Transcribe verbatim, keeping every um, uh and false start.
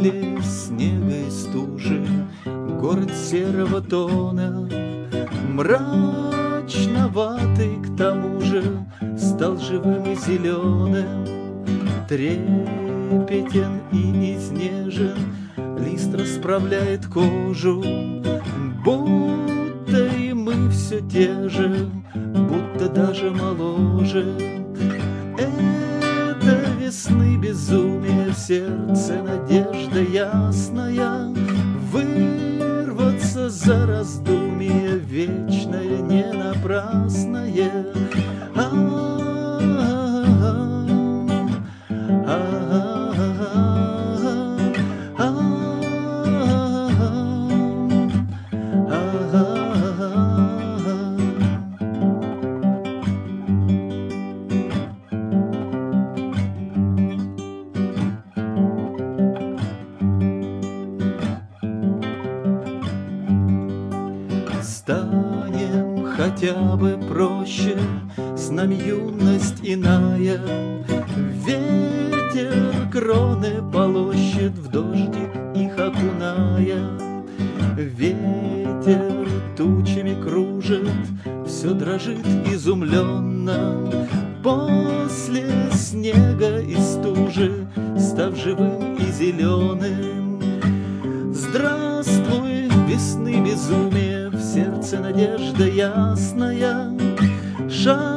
После снега и стужи город серого тона, мрачноватый к тому же, стал живым и зеленым. Трепетен и изнежен, лист расправляет кожу, будто и мы все те же, будто даже моложе. Это весны безумие, в сердце надежда ясная, вырваться за раздумье вечное, не напрасное. Станем хотя бы проще, с нами юность иная. Ветер кроны полощет, в дождик их окуная. Ветер тучами кружит, все дрожит изумленно. После снега и стужи, став живым и зеленым. Здравствуй, весны безумие, в сердце надежда ясная. Шаг